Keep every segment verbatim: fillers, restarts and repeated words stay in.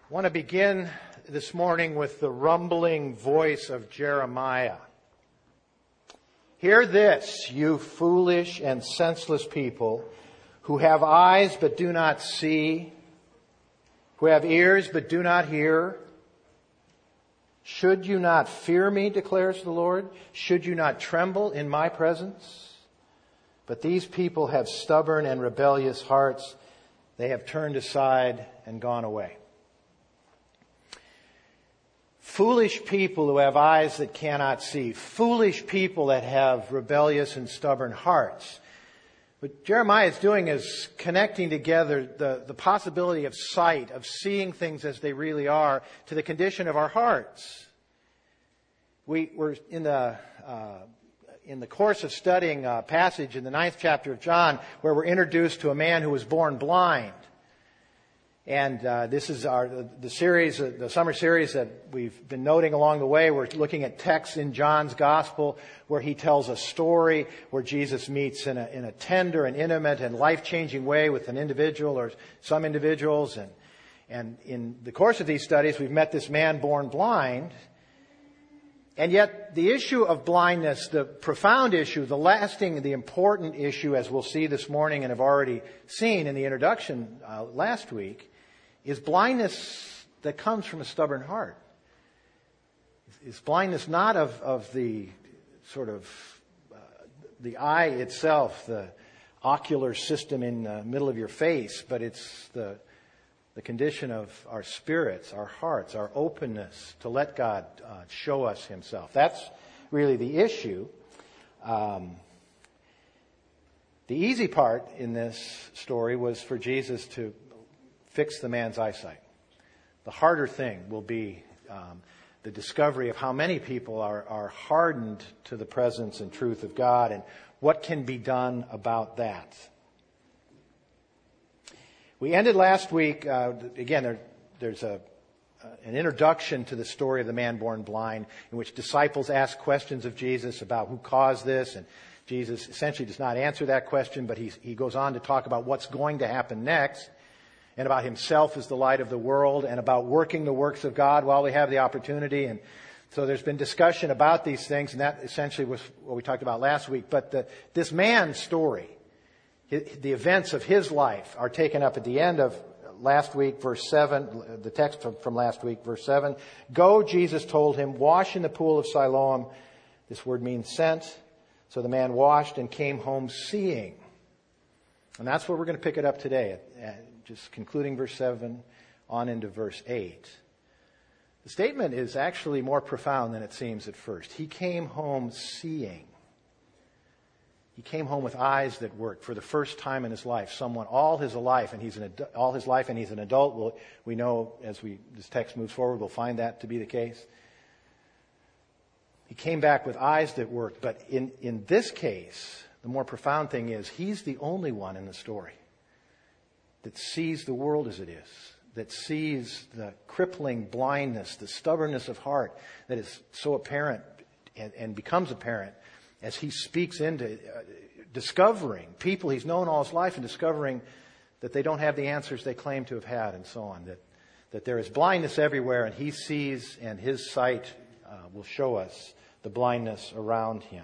I want to begin this morning with the rumbling voice of Jeremiah. Hear this, you foolish and senseless people, who have eyes but do not see, who have ears but do not hear. Should you not fear me, declares the Lord? Should you not tremble in my presence? But these people have stubborn and rebellious hearts. They have turned aside and gone away. Foolish people who have eyes that cannot see. Foolish people that have rebellious and stubborn hearts. What Jeremiah is doing is connecting together the, the possibility of sight, of seeing things as they really are, to the condition of our hearts. We were in the uh, in the course of studying a passage in the ninth chapter of John where we're introduced to a man who was born blind. And uh, this is our the, the series, uh, the summer series that we've been noting along the way. We're looking at texts in John's Gospel where he tells a story where Jesus meets in a, in a tender and intimate and life-changing way with an individual or some individuals. And, and in the course of these studies, we've met this man born blind. And yet the issue of blindness, the profound issue, the lasting, the important issue, as we'll see this morning and have already seen in the introduction uh, last week, is blindness that comes from a stubborn heart. It's blindness not of, of the sort of uh, the eye itself, the ocular system in the middle of your face, but it's the the condition of our spirits, our hearts, our openness to let God uh, show us Himself. That's really the issue. Um, the easy part in this story was for Jesus to fix the man's eyesight. The harder thing will be um, the discovery of how many people are, are hardened to the presence and truth of God and what can be done about that. We ended last week, uh, again, there, there's a, uh, an introduction to the story of the man born blind in which disciples ask questions of Jesus about who caused this, and Jesus essentially does not answer that question, but he, he goes on to talk about what's going to happen next, and about himself as the light of the world, and about working the works of God while we have the opportunity. And so there's been discussion about these things, and that essentially was what we talked about last week. But the, this man's story, the events of his life, are taken up at the end of last week, verse seven, the text from last week, verse seven. Go, Jesus told him, wash in the pool of Siloam. This word means sent. So the man washed and came home seeing. And that's where we're going to pick it up today, just concluding verse seven on into verse eight. The statement is actually more profound than it seems at first. He came home seeing. He came home with eyes that worked for the first time in his life. Someone all his life, and he's an adu- all his life, and he's an adult. We'll, we know as we this text moves forward, we'll find that to be the case. He came back with eyes that worked, but in in this case, the more profound thing is he's the only one in the story that sees the world as it is, that sees the crippling blindness, the stubbornness of heart that is so apparent and, and becomes apparent as he speaks into uh, discovering people he's known all his life and discovering that they don't have the answers they claim to have had and so on, that, that there is blindness everywhere, and he sees, and his sight uh, will show us the blindness around him.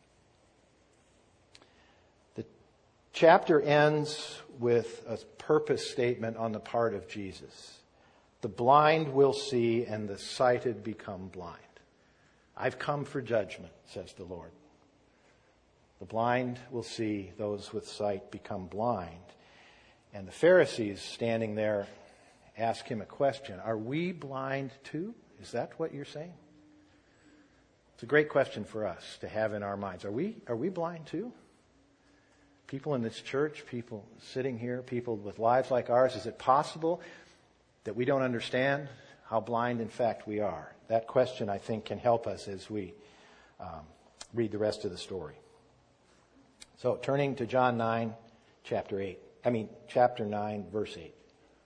The chapter ends with a purpose statement on the part of Jesus. The blind will see and the sighted become blind. I've come for judgment, says the Lord. The blind will see, those with sight become blind. And the Pharisees standing there ask him a question. Are we blind too? Is that what you're saying? It's a great question for us to have in our minds. Are we, are we blind too? People in this church, people sitting here, people with lives like ours, is it possible that we don't understand how blind in fact we are? That question, I think, can help us as we um, read the rest of the story. So, turning to John nine, chapter eight. I mean, chapter nine, verse eight.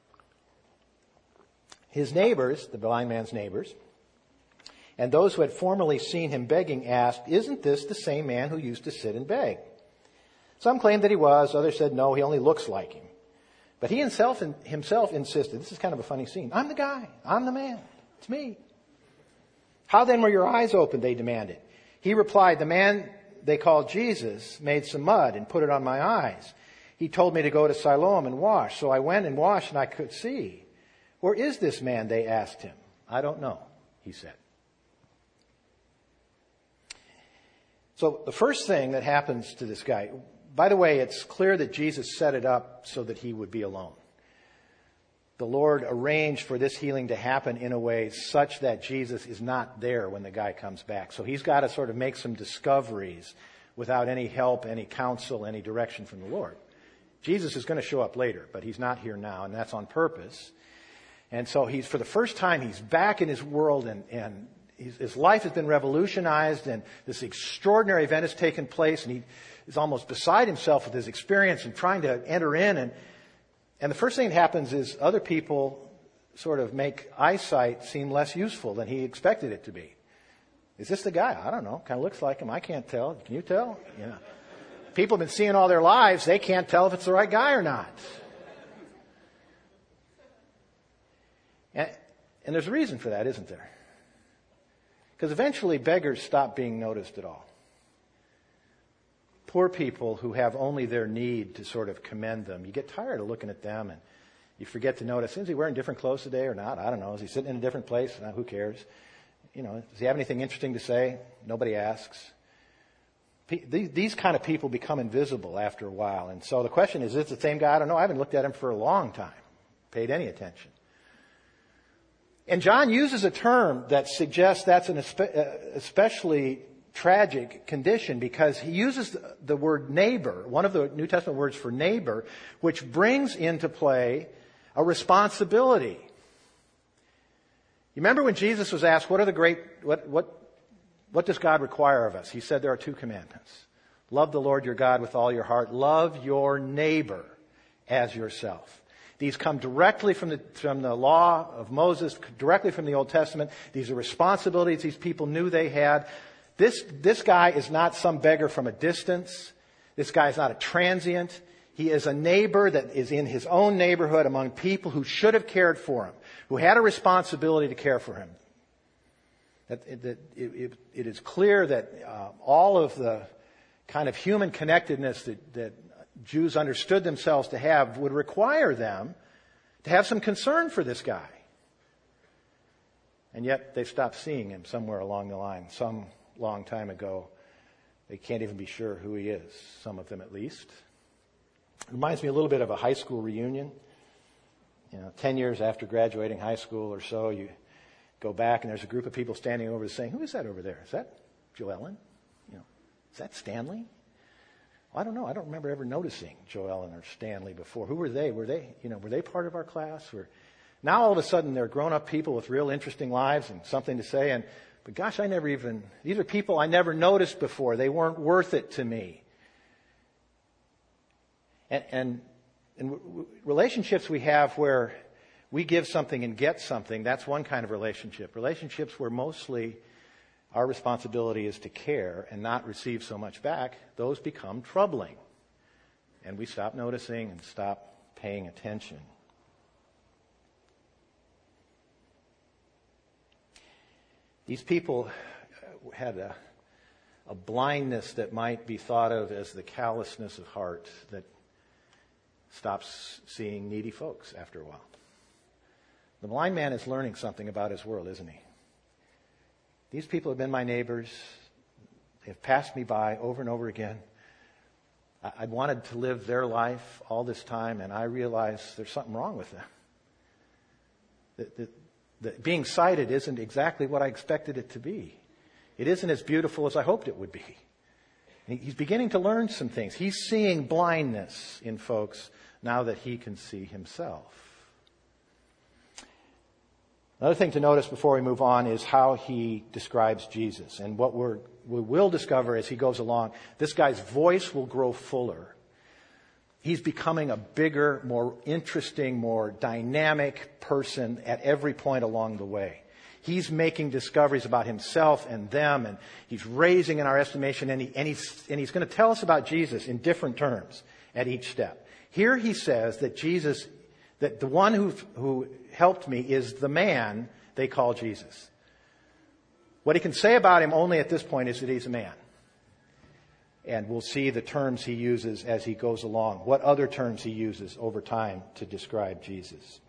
His neighbors, the blind man's neighbors, and those who had formerly seen him begging asked, "Isn't this the same man who used to sit and beg?" Some claimed that he was. Others said, "No, he only looks like him." But he himself, himself insisted, this is kind of a funny scene, I'm the guy, I'm the man, it's me. How then were your eyes opened, they demanded. He replied, the man they called Jesus made some mud and put it on my eyes. He told me to go to Siloam and wash. So I went and washed and I could see. Where is this man? They asked him. I don't know, he said. So the first thing that happens to this guy, by the way, it's clear that Jesus set it up so that he would be alone. The Lord arranged for this healing to happen in a way such that Jesus is not there when the guy comes back. So he's got to sort of make some discoveries without any help, any counsel, any direction from the Lord. Jesus is going to show up later, but he's not here now, and that's on purpose. And so he's, for the first time, he's back in his world, and, and his, his life has been revolutionized, and this extraordinary event has taken place, and he is almost beside himself with his experience and trying to enter in. And And the first thing that happens is other people sort of make eyesight seem less useful than he expected it to be. Is this the guy? I don't know. Kind of looks like him. I can't tell. Can you tell? Yeah. People have been seeing all their lives. They can't tell if it's the right guy or not. And, and there's a reason for that, isn't there? Because eventually beggars stop being noticed at all. Poor people who have only their need to sort of commend them. You get tired of looking at them and you forget to notice, is he wearing different clothes today or not? I don't know. Is he sitting in a different place? No, who cares? You know, does he have anything interesting to say? Nobody asks. These kind of people become invisible after a while. And so the question is, is it the same guy? I don't know. I haven't looked at him for a long time, paid any attention. And John uses a term that suggests that's an especially tragic condition, because he uses the word neighbor, one of the New Testament words for neighbor, which brings into play a responsibility. You remember when Jesus was asked, what are the great, what, what, what does God require of us? He said there are two commandments. Love the Lord your God with all your heart. Love your neighbor as yourself. These come directly from the, from the law of Moses, directly from the Old Testament. These are responsibilities these people knew they had. This, this guy is not some beggar from a distance. This guy is not a transient. He is a neighbor that is in his own neighborhood among people who should have cared for him, who had a responsibility to care for him. That, that it, it, it is clear that uh, all of the kind of human connectedness that, that Jews understood themselves to have would require them to have some concern for this guy. And yet they stopped seeing him somewhere along the line, some long time ago. They can't even be sure who he is, some of them at least. It reminds me a little bit of a high school reunion. You know, ten years after graduating high school or so, you go back and there's a group of people standing over saying, who is that over there? Is that Joe Ellen? You know, is that Stanley? Well, I don't know. I don't remember ever noticing Joe Ellen or Stanley before. Who were they? Were they, you know, were they part of our class? Or now all of a sudden they're grown-up people with real interesting lives and something to say. And but gosh, I never even, these are people I never noticed before. They weren't worth it to me. And, and, and w- relationships we have where we give something and get something, that's one kind of relationship. Relationships where mostly our responsibility is to care and not receive so much back, those become troubling. And we stop noticing and stop paying attention. These people had a, a blindness that might be thought of as the callousness of heart that stops seeing needy folks after a while. The blind man is learning something about his world, isn't he? These people have been my neighbors. They have passed me by over and over again. I, I wanted to live their life all this time, and I realize there's something wrong with them. That, that, that being sighted isn't exactly what I expected it to be. It isn't as beautiful as I hoped it would be. And he's beginning to learn some things. He's seeing blindness in folks now that he can see himself. Another thing to notice before we move on is how he describes Jesus. And what we're, we will discover as he goes along, this guy's voice will grow fuller. He's becoming a bigger, more interesting, more dynamic person at every point along the way. He's making discoveries about himself and them, and he's raising in our estimation, and, he, and, he's, and he's going to tell us about Jesus in different terms at each step. Here he says that Jesus, that the one who, who helped me is the man they call Jesus. What he can say about him only at this point is that he's a man. And we'll see the terms he uses as he goes along, what other terms he uses over time to describe Jesus.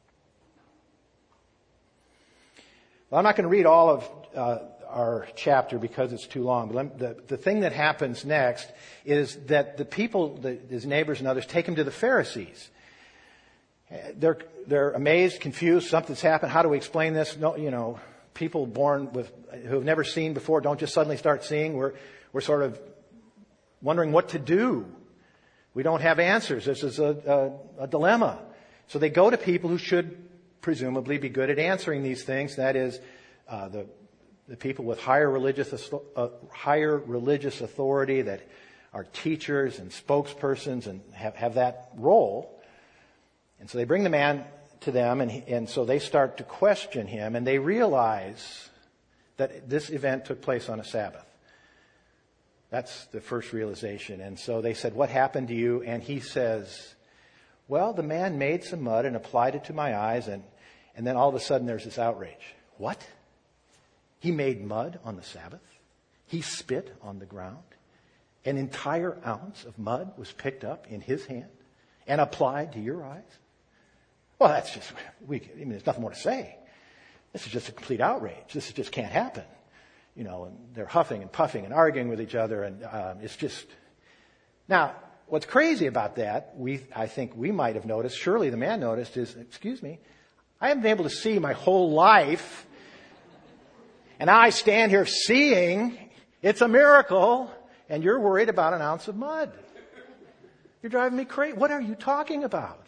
Well, I'm not going to read all of uh, our chapter because it's too long. But the, the thing that happens next is that the people, the, his neighbors and others, take him to the Pharisees. They're they're amazed, confused. Something's happened. How do we explain this? No, you know, people born with who have never seen before don't just suddenly start seeing. We're we're sort of wondering what to do. We don't have answers. This is a, a, a dilemma. So they go to people who should presumably be good at answering these things. That is, uh, the the people with higher religious uh, higher religious authority that are teachers and spokespersons and have, have that role. And so they bring the man to them, and, he, and so they start to question him, and they realize that this event took place on a Sabbath. That's the first realization. And so they said, "What happened to you?" And he says, "Well, the man made some mud and applied it to my eyes," and, and then all of a sudden there's this outrage. What? He made mud on the Sabbath? He spit on the ground? An entire ounce of mud was picked up in his hand and applied to your eyes? Well, that's just, we, I mean, there's nothing more to say. This is just a complete outrage. This just can't happen. You know, and they're huffing and puffing and arguing with each other, and um, it's just... Now, what's crazy about that, we I think we might have noticed, surely the man noticed, is, excuse me, I haven't been able to see my whole life, and now I stand here seeing, it's a miracle, and you're worried about an ounce of mud. You're driving me crazy. What are you talking about?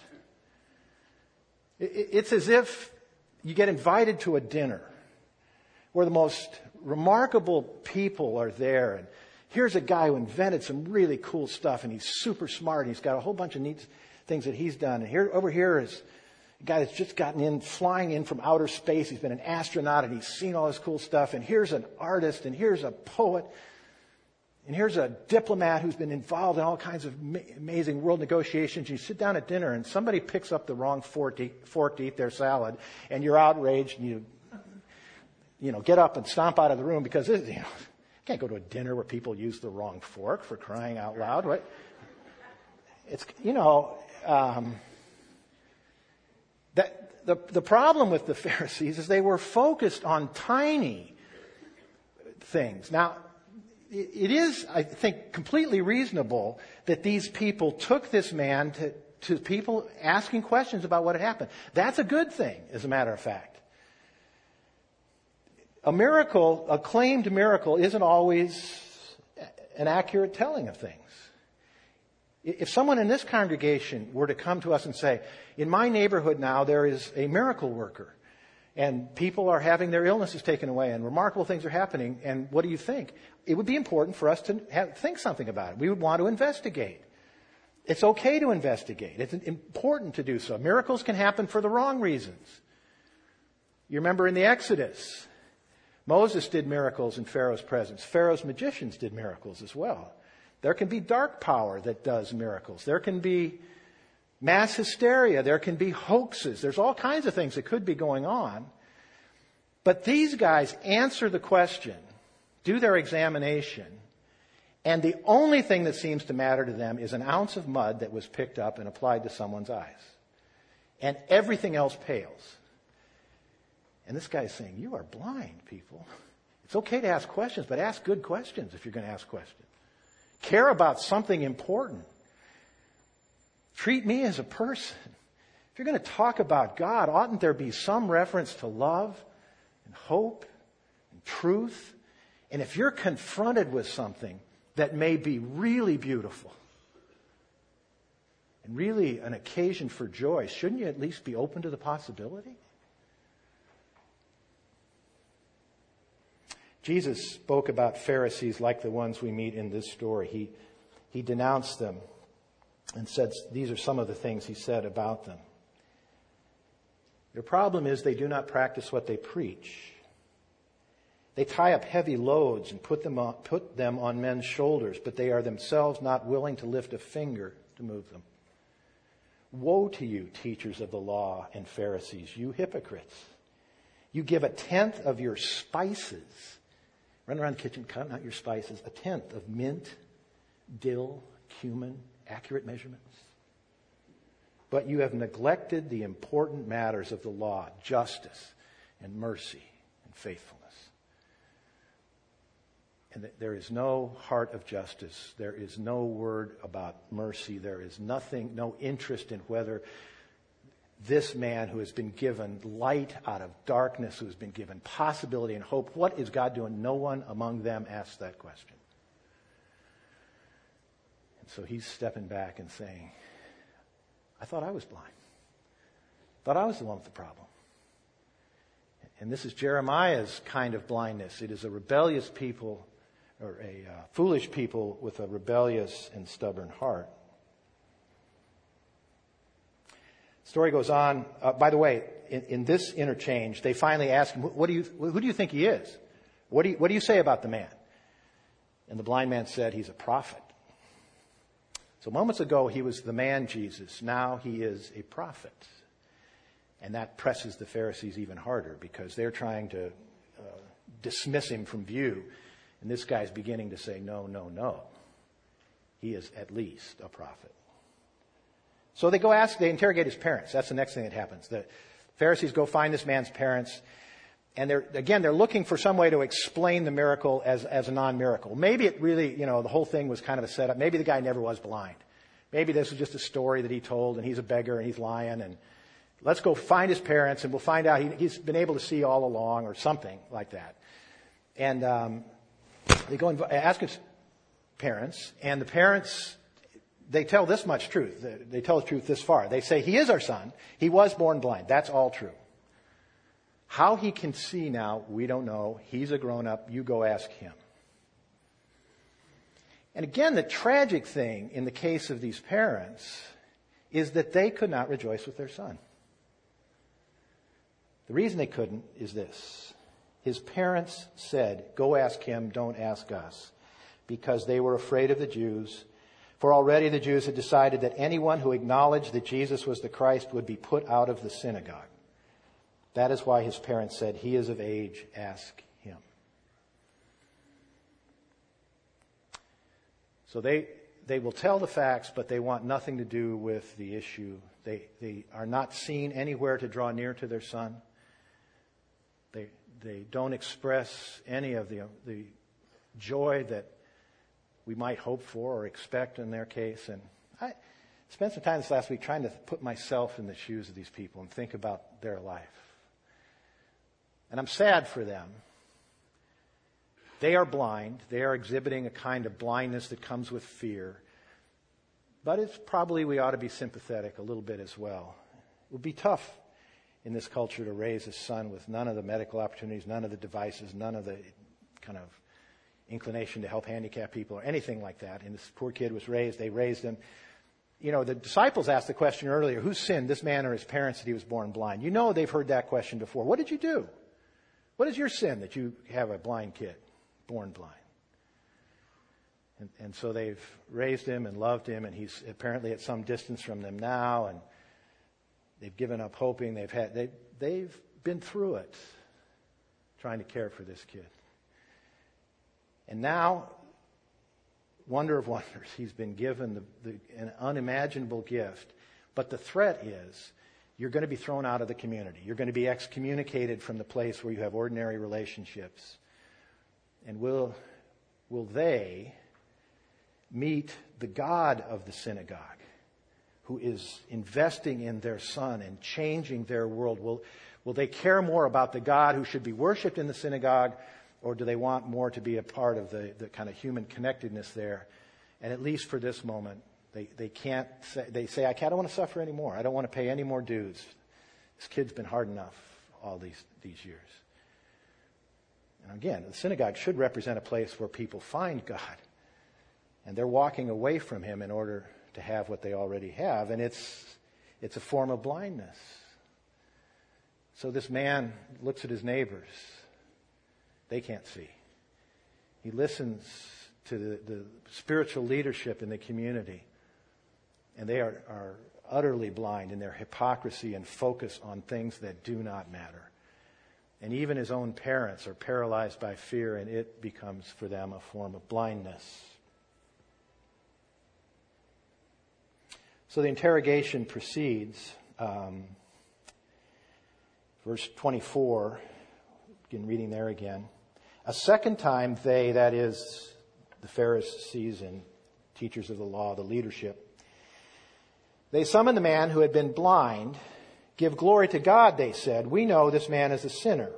It's as if you get invited to a dinner where the most remarkable people are there. And here's a guy who invented some really cool stuff, and he's super smart. And he's got a whole bunch of neat things that he's done. And here, over here is a guy that's just gotten in, flying in from outer space. He's been an astronaut, and he's seen all this cool stuff. And here's an artist, and here's a poet. And here's a diplomat who's been involved in all kinds of amazing world negotiations. You sit down at dinner and somebody picks up the wrong fork to, fork to eat their salad, and you're outraged, and you, you know, get up and stomp out of the room because, you know, you can't go to a dinner where people use the wrong fork, for crying out loud, right? It's, you know, um, that the the problem with the Pharisees is they were focused on tiny things. Now, it is, I think, completely reasonable that these people took this man to, to people asking questions about what had happened. That's a good thing, as a matter of fact. A miracle, a claimed miracle, isn't always an accurate telling of things. If someone in this congregation were to come to us and say, in my neighborhood now there is a miracle worker, and people are having their illnesses taken away, and remarkable things are happening, and what do you think? It would be important for us to have, think something about it. We would want to investigate. It's okay to investigate. It's important to do so. Miracles can happen for the wrong reasons. You remember in the Exodus, Moses did miracles in Pharaoh's presence. Pharaoh's magicians did miracles as well. There can be dark power that does miracles. There can be mass hysteria. There can be hoaxes. There's all kinds of things that could be going on. But these guys answer the question, do their examination, and the only thing that seems to matter to them is an ounce of mud that was picked up and applied to someone's eyes. And everything else pales. And this guy's saying, you are blind, people. It's okay to ask questions, but ask good questions if you're going to ask questions. Care about something important. Treat me as a person. If you're going to talk about God, oughtn't there be some reference to love and hope and truth? And if you're confronted with something that may be really beautiful and really an occasion for joy, shouldn't you at least be open to the possibility? Jesus spoke about Pharisees like the ones we meet in this story. He, he denounced them and said these are some of the things he said about them. Their problem is they do not practice what they preach. They tie up heavy loads and put them on, put them on men's shoulders, but they are themselves not willing to lift a finger to move them. Woe to you, teachers of the law and Pharisees, you hypocrites. You give a tenth of your spices. Run around the kitchen, counting out your spices. A tenth of mint, dill, cumin, accurate measurements. But you have neglected the important matters of the law, justice and mercy and faithfulness. And there is no heart of justice. There is no word about mercy. There is nothing, no interest in whether this man who has been given light out of darkness, who has been given possibility and hope, what is God doing? No one among them asks that question. And so he's stepping back and saying, I thought I was blind. I thought I was the one with the problem. And this is Jeremiah's kind of blindness. It is a rebellious people, or a uh, foolish people with a rebellious and stubborn heart. Story goes on. Uh, by the way, in, in this interchange, they finally ask him, "What do you? Who do you think he is? What do you, what do you say about the man?" And the blind man said, "He's a prophet." So moments ago, he was the man Jesus. Now he is a prophet. And that presses the Pharisees even harder because they're trying to uh, dismiss him from view. And this guy's beginning to say, no, no, no. He is at least a prophet. So they go ask, they interrogate his parents. That's the next thing that happens. The Pharisees go find this man's parents. And they're, again, they're looking for some way to explain the miracle as, as a non-miracle. Maybe it really, you know, the whole thing was kind of a setup. Maybe the guy never was blind. Maybe this was just a story that he told and he's a beggar and he's lying. And let's go find his parents and we'll find out he, he's been able to see all along or something like that. And um, they go and ask his parents, and the parents, they tell this much truth. They tell the truth this far. They say, he is our son. He was born blind. That's all true. How he can see now, we don't know. He's a grown-up. You go ask him. And again, the tragic thing in the case of these parents is that they could not rejoice with their son. The reason they couldn't is this. His parents said, go ask him, don't ask us, because they were afraid of the Jews. For already the Jews had decided that anyone who acknowledged that Jesus was the Christ would be put out of the synagogue. That is why his parents said, he is of age, ask him. So they they will tell the facts, but they want nothing to do with the issue. They they are not seen anywhere to draw near to their son. They they don't express any of the the joy that we might hope for or expect in their case. And I spent some time this last week trying to put myself in the shoes of these people and think about their life. And I'm sad for them. They are blind. They are exhibiting a kind of blindness that comes with fear. But it's probably we ought to be sympathetic a little bit as well. It would be tough in this culture to raise a son with none of the medical opportunities, none of the devices, none of the kind of inclination to help handicapped people or anything like that. And this poor kid was raised. They raised him. You know, the disciples asked the question earlier, who sinned, this man or his parents, that he was born blind? You know they've heard that question before. What did you do? What is your sin that you have a blind kid, born blind? And, and so they've raised him and loved him, and he's apparently at some distance from them now, and they've given up hoping. They've had they they've been through it, trying to care for this kid. And now, wonder of wonders, he's been given the, the, an unimaginable gift. But the threat is, you're going to be thrown out of the community. You're going to be excommunicated from the place where you have ordinary relationships. And will, will they meet the God of the synagogue, who is investing in their son and changing their world? Will, will they care more about the God who should be worshipped in the synagogue, or do they want more to be a part of the, the kind of human connectedness there? And at least for this moment, they, they can't say, they say, I don't want to suffer anymore. I don't want to pay any more dues. This kid's been hard enough all these, these years. And again, the synagogue should represent a place where people find God. And they're walking away from him in order to have what they already have. And it's, it's a form of blindness. So this man looks at his neighbors. They can't see. He listens to the, the spiritual leadership in the community. And they are, are utterly blind in their hypocrisy and focus on things that do not matter. And even his own parents are paralyzed by fear, and it becomes for them a form of blindness. So the interrogation proceeds. Um, verse twenty-four, begin reading there again. A second time they, that is, the Pharisees and teachers of the law, the leadership, they summoned the man who had been blind. Give glory to God, they said. We know this man is a sinner.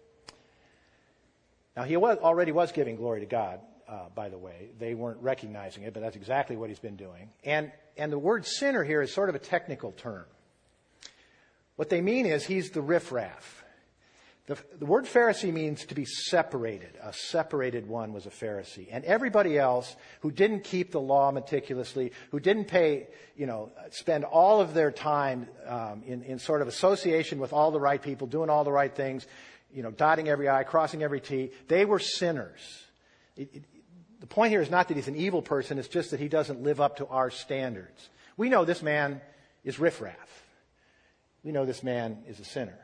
Now, he was, already was giving glory to God, uh, by the way. They weren't recognizing it, but that's exactly what he's been doing. And, and the word sinner here is sort of a technical term. What they mean is he's the riffraff. The, the word Pharisee means to be separated. A separated one was a Pharisee. And everybody else who didn't keep the law meticulously, who didn't pay, you know, spend all of their time um, in, in sort of association with all the right people, doing all the right things, you know, dotting every I, crossing every T, they were sinners. It, it, the point here is not that he's an evil person, it's just that he doesn't live up to our standards. We know this man is riffraff. We know this man is a sinner.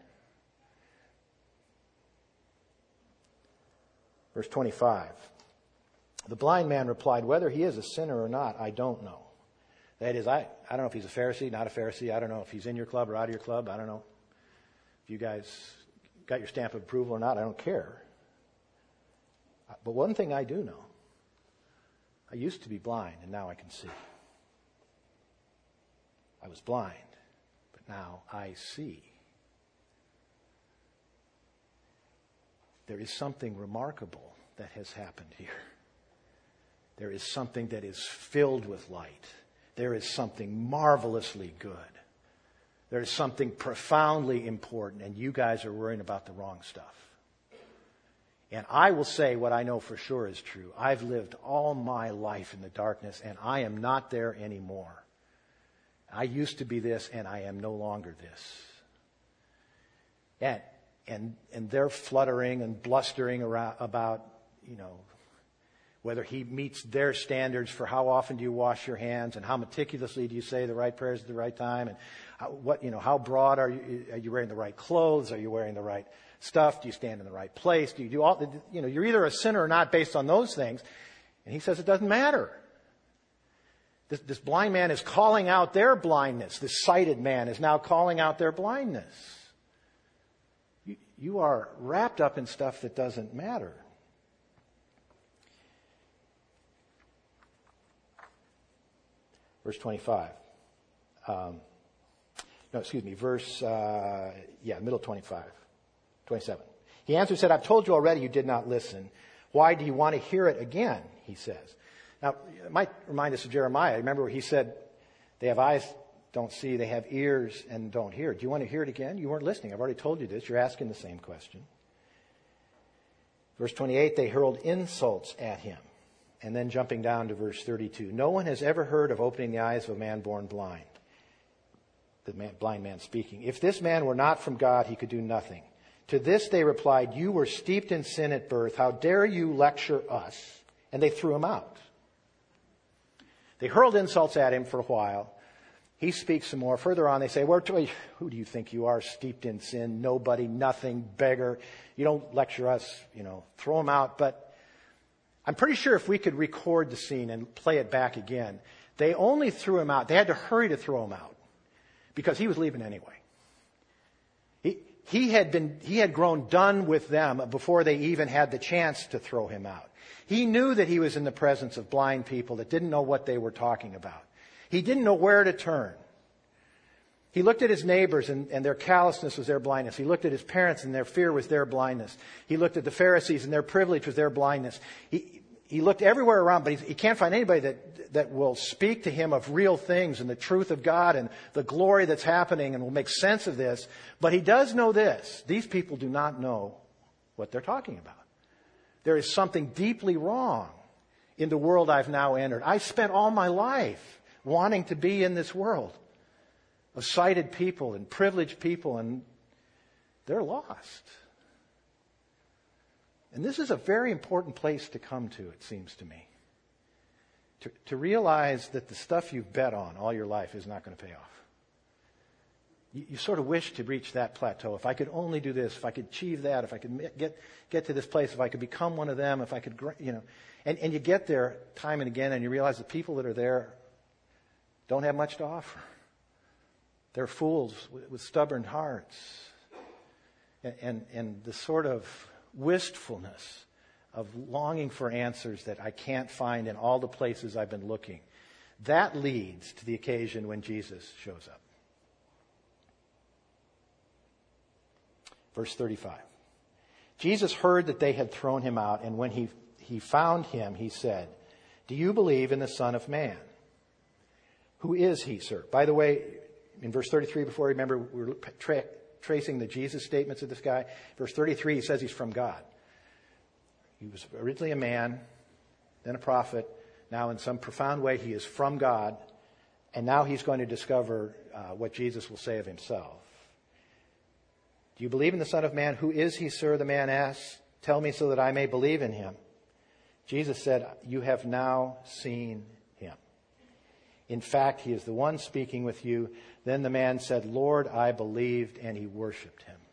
Verse twenty-five. The blind man replied, whether he is a sinner or not, I don't know. That is, I, I don't know if he's a Pharisee, not a Pharisee. I don't know if he's in your club or out of your club. I don't know if you guys got your stamp of approval or not. I don't care. But one thing I do know. I used to be blind, and now I can see. I was blind, but now I see. There is something remarkable that has happened here. There is something that is filled with light. There is something marvelously good. There is something profoundly important, and you guys are worrying about the wrong stuff. And I will say what I know for sure is true. I've lived all my life in the darkness, and I am not there anymore. I used to be this, and I am no longer this. And And and they're fluttering and blustering around about, you know, whether he meets their standards for how often do you wash your hands and how meticulously do you say the right prayers at the right time, and how, what you know how broad are you? Are you wearing the right clothes? Are you wearing the right stuff? Do you stand in the right place? Do you do all? You know, you're either a sinner or not based on those things. And he says it doesn't matter. This, this blind man is calling out their blindness. This sighted man is now calling out their blindness. You are wrapped up in stuff that doesn't matter. Verse twenty-five. Um, no, excuse me. Verse, uh, yeah, middle twenty-five. twenty-seven. He answered and said, I've told you already you did not listen. Why do you want to hear it again? He says. Now, it might remind us of Jeremiah. Remember where he said, they have eyes, don't see, they have ears and don't hear. Do you want to hear it again? You weren't listening. I've already told you this. You're asking the same question. Verse twenty-eight, they hurled insults at him. And then jumping down to verse thirty-two, no one has ever heard of opening the eyes of a man born blind. The man, blind man speaking. If this man were not from God, he could do nothing. To this they replied, you were steeped in sin at birth. How dare you lecture us? And they threw him out. They hurled insults at him for a while. He speaks some more. Further on, they say, well, who do you think you are, steeped in sin? Nobody, nothing, beggar. You don't lecture us, you know, throw him out. But I'm pretty sure if we could record the scene and play it back again, they only threw him out. They had to hurry to throw him out because he was leaving anyway. He, he had been, he had grown done with them before they even had the chance to throw him out. He knew that he was in the presence of blind people that didn't know what they were talking about. He didn't know where to turn. He looked at his neighbors and, and their callousness was their blindness. He looked at his parents and their fear was their blindness. He looked at the Pharisees and their privilege was their blindness. He, he looked everywhere around, but he, he can't find anybody that, that will speak to him of real things and the truth of God and the glory that's happening and will make sense of this. But he does know this. These people do not know what they're talking about. There is something deeply wrong in the world I've now entered. I spent all my life wanting to be in this world of sighted people and privileged people, and they're lost. And this is a very important place to come to, it seems to me. To, to realize that the stuff you've bet on all your life is not going to pay off. You, you sort of wish to reach that plateau. If I could only do this, if I could achieve that, if I could get get to this place, if I could become one of them, if I could, you know. And, and you get there time and again, and you realize the people that are there don't have much to offer. They're fools with, with stubborn hearts. And, and, and the sort of wistfulness of longing for answers that I can't find in all the places I've been looking. That leads to the occasion when Jesus shows up. Verse thirty-five. Jesus heard that they had thrown him out, and when he, he found him, he said, "Do you believe in the Son of Man?" "Who is he, sir?" By the way, in verse thirty-three, before, remember, we were tra- tracing the Jesus statements of this guy. Verse thirty-three, he says he's from God. He was originally a man, then a prophet. Now, in some profound way, he is from God. And now he's going to discover uh, what Jesus will say of himself. "Do you believe in the Son of Man?" "Who is he, sir?" the man asked. "Tell me so that I may believe in him." Jesus said, "You have now seen him. In fact, he is the one speaking with you." Then the man said, "Lord, I believed," and he worshiped him.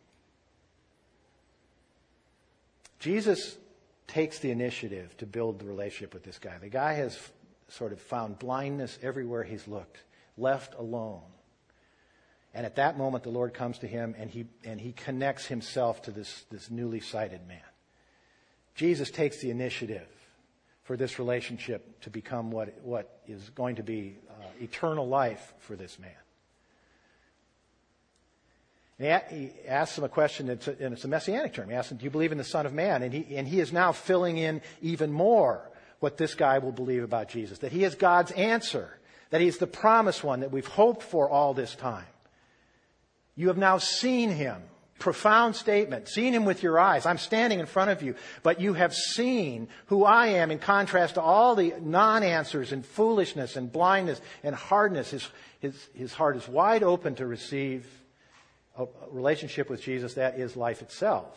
Jesus takes the initiative to build the relationship with this guy. The guy has sort of found blindness everywhere he's looked, left alone. And at that moment, the Lord comes to him and he and he connects himself to this, this newly sighted man. Jesus takes the initiative for this relationship to become what, what is going to be uh, eternal life for this man. And he, he asks him a question, it's a, and it's a messianic term. He asks him, "Do you believe in the Son of Man?" And he, and he is now filling in even more what this guy will believe about Jesus, that he is God's answer, that he's the promised one that we've hoped for all this time. You have now seen him. Profound statement. Seen him with your eyes. I'm standing in front of you, but you have seen who I am in contrast to all the non-answers and foolishness and blindness and hardness. His, his, his heart is wide open to receive a relationship with Jesus. That is life itself.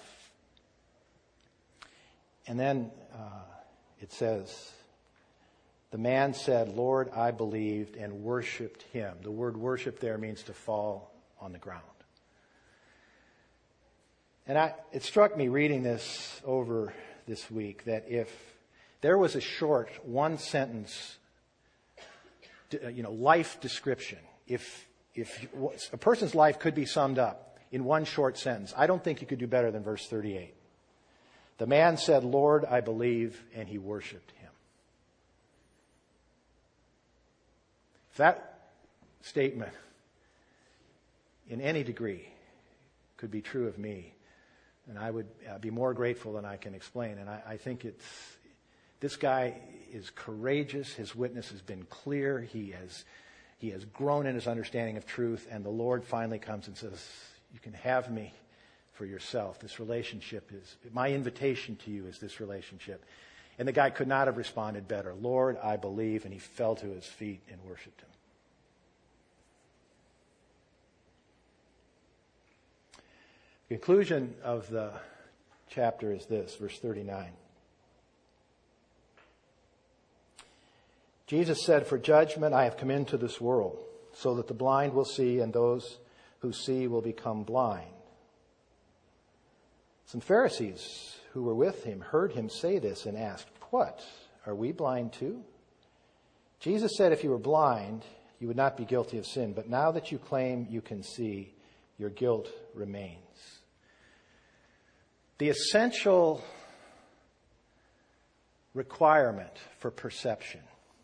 And then uh, it says, the man said, "Lord, I believed," and worshiped him. The word worship there means to fall on the ground. And I, it struck me reading this over this week that if there was a short one sentence, you know, life description, if if a person's life could be summed up in one short sentence, I don't think you could do better than verse thirty-eight. The man said, "Lord, I believe," and he worshiped him. If that statement in any degree could be true of me, and I would uh, be more grateful than I can explain. And I, I think it's, this guy is courageous. His witness has been clear. He has, he has grown in his understanding of truth. And the Lord finally comes and says, "You can have me for yourself." This relationship is, my invitation to you is this relationship. And the guy could not have responded better. "Lord, I believe," and he fell to his feet and worshiped him. The conclusion of the chapter is this, verse thirty-nine. Jesus said, "For judgment I have come into this world, so that the blind will see, and those who see will become blind." Some Pharisees who were with him heard him say this and asked, "What? Are we blind too?" Jesus said, "If you were blind, you would not be guilty of sin. But now that you claim you can see, your guilt remains." The essential requirement for perception,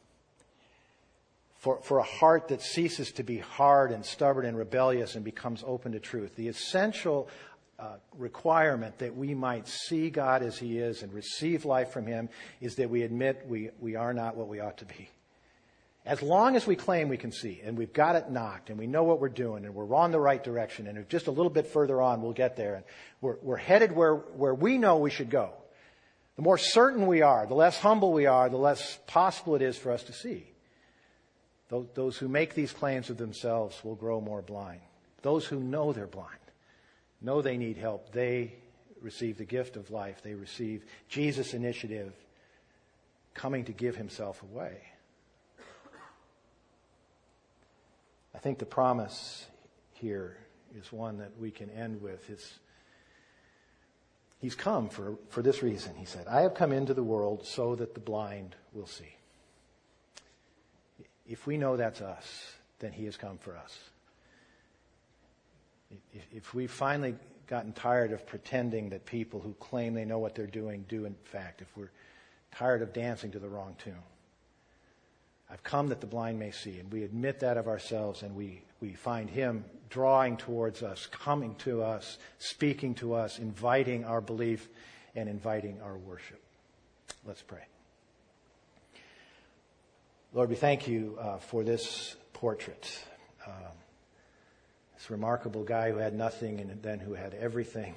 for, for a heart that ceases to be hard and stubborn and rebellious and becomes open to truth, the essential uh, requirement that we might see God as he is and receive life from him is that we admit we, we are not what we ought to be. As long as we claim we can see, and we've got it knocked, and we know what we're doing, and we're on the right direction, and just a little bit further on, we'll get there, and we're, we're headed where, where we know we should go. The more certain we are, the less humble we are, the less possible it is for us to see. Those, those who make these claims of themselves will grow more blind. Those who know they're blind, know they need help, they receive the gift of life. They receive Jesus' initiative coming to give himself away. I think the promise here is one that we can end with. It's, he's come for, for this reason, he said. I have come into the world so that the blind will see. If we know that's us, then he has come for us. If, if we've finally gotten tired of pretending that people who claim they know what they're doing do in fact, if we're tired of dancing to the wrong tune, I've come that the blind may see, and we admit that of ourselves, and we, we find him drawing towards us, coming to us, speaking to us, inviting our belief and inviting our worship. Let's pray. Lord, we thank you uh, for this portrait. Um, this remarkable guy who had nothing and then who had everything,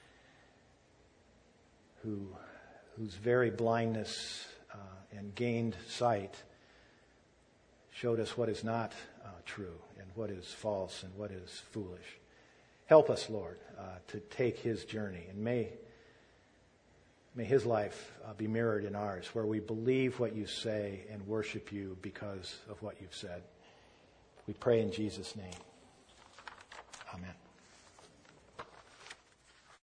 who whose very blindness uh, and gained sight showed us what is not uh, true and what is false and what is foolish. Help us, Lord, uh, to take his journey, and may may his life uh, be mirrored in ours, where we believe what you say and worship you because of what you've said. We pray in Jesus' name.